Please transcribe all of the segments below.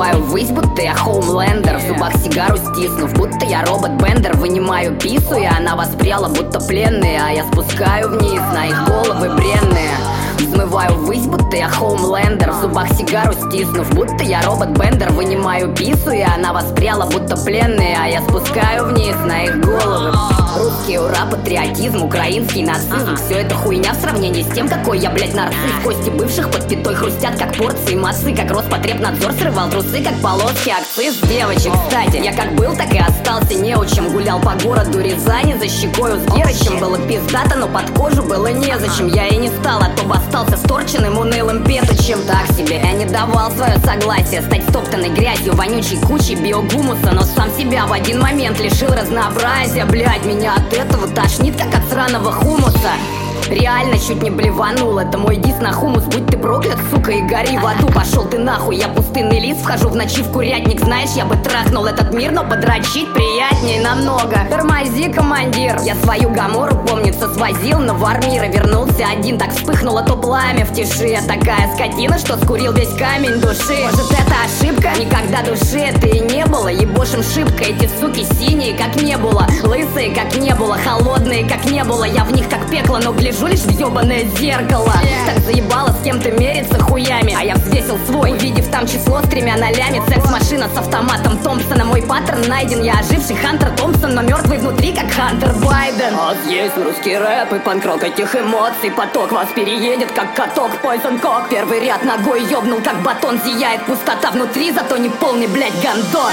Взмываю ввысь, будто я Хоумлендер. В зубах сигару стиснув, будто я робот-бендер. Вынимаю пису, и она воспряла, будто пленные. А я спускаю вниз на их головы бренные. Взмываю ввысь, будто я Хоумлендер. В зубах сигару стиснув, будто я робот-бендер. Вынимаю пису, и она воспряла, будто пленные. А я спускаю вниз на их головы. Русский ура, патриотизм, украинский нацизм. Все это хуйня в сравнении с тем, какой я, блядь, нарцисс. Кости бывших под пятой хрустят, как порции массы. Как Роспотребнадзор срывал трусы, как полоски акциз. Девочек, кстати, я как был, так и остался неучим. Гулял по городу Рязани за щекою с Герычем. Было пиздато, но под кожу было незачем. Я и не стал, а то бы остался сторченным, унылым петучем. Так себе, я не давал свое согласие стать стоптанной грязью, вонючей кучей биогумуса. Но сам себя в один момент лишил разнообразия. Блядь, меня от этого тошнит, как от сраного хумуса. Реально чуть не блеванул. Это мой дис на хумус. Будь ты проклят, сука, и гори в аду. Пошел ты нахуй, я пустынный лис. Вхожу в ночи в курятник. Знаешь, я бы трахнул этот мир, но подрочить приятнее намного. Тормози, командир. Я свою гамору, помнится, свозил, но в армиры вернулся один. Так вспыхнуло то пламя в тиши. Я такая скотина, что скурил весь камень души. Может, это ошибка? Никогда души это и не было. Ебошим шибко, эти суки синие, как не было. Лысые, как не было. Холодные, как не было. Я в них как пекло, но гляжу лишь в ёбаное зеркало. Так заебало с кем-то мериться хуями. А я взвесил свой, увидев там число с 3 нолями. Секс-машина с автоматом Томпсона. Мой паттерн найден, я оживший Хантер Томпсон, но мертвый внутри, как Хантер Байден. Вот здесь русский рэп и панк-рок этих эмоций. Поток вас переедет, как каток Poison Cock. Первый ряд ногой ёбнул, как батон. Зияет пустота внутри, зато не полный, блядь, гандон.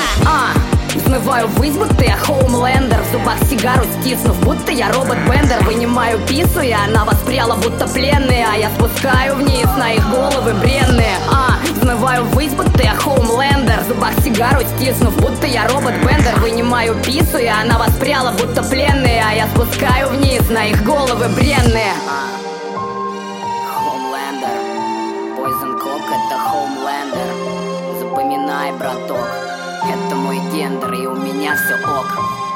Взмываю ввысь, будто я Хоумлендер. В зубах сигару стиснув, будто я робот-бендер. Вынимаю пису, и она воспряла, будто пленные. А я спускаю вниз на их головы бренные. Взмываю ввысь, будто я Хоумлендер. В зубах сигару стиснув, будто я робот-бендер. Вынимаю пису, и она воспряла, будто пленные. А я спускаю вниз на их головы бренные. Хоумлендер. Poison Cock — это Хоумлендер. Запоминай, браток. Это мой гендер, и у меня все ок.